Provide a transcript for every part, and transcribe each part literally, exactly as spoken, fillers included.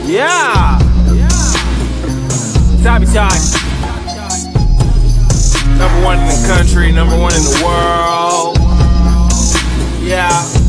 Yeah. Tommy Talk. Number one in the country, number one in the world. Yeah.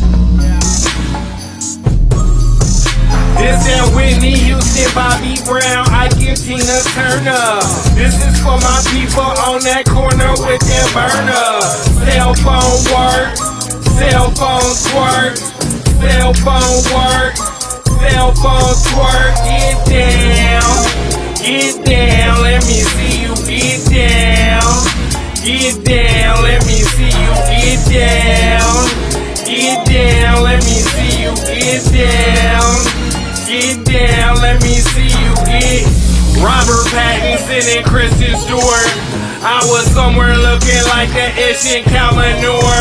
This and Whitney Houston, Bobby Brown, Ike and Tina Turner. This is for my people on that corner with their burner. Cell phone work, cell phone twerk, cell phone work, cell phone twerk. Get down, get down, let me see you get down. Get down, let me see you get down. Get down, let me see you get down. Get down, let me see you get. Robert Pattinson and Kristen Stewart. I was somewhere looking like the Ish and Kalanur.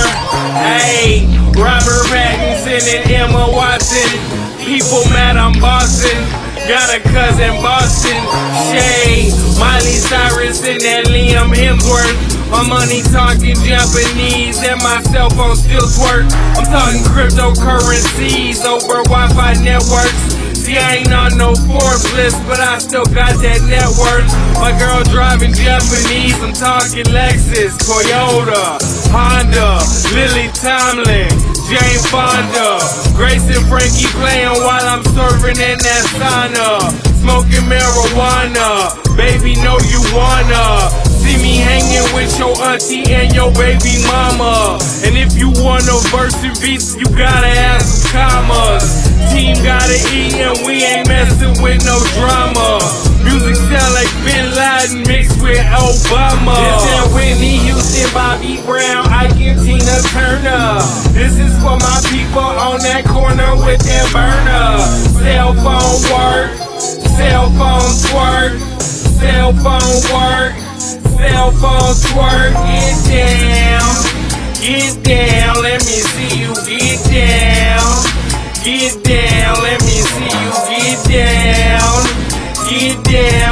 Hey, Robert Pattinson and Emma Watson. People mad I'm Boston. Got a cousin Boston. Shay, Miley Cyrus and that Liam Hemsworth. My money talking Japanese and my cell phone still twerk. I'm talking cryptocurrencies over Wi-Fi networks. See, I ain't on no Forbes list, but I still got that net worth. My girl driving Japanese, I'm talking Lexus, Toyota, Honda, Lily Tomlin, Jane Fonda, Grace and Frankie playing while I'm serving in that sauna. Smoking marijuana, baby know you wanna. See me hanging with your auntie and your baby mama. And if you want a verse and beats, you gotta add some commas. Team gotta eat and we ain't messing with no drama. Music sound like Bin Laden mixed with Obama. This and Whitney Houston, Bobby Brown, Ike and Tina Turner. This is for my people on that corner with their burner. Cell phone work, cell phone twerk, cell phone work, cell phone twerk. Get down, get down, let me see you get down. Get down, let me see you get down. Get down.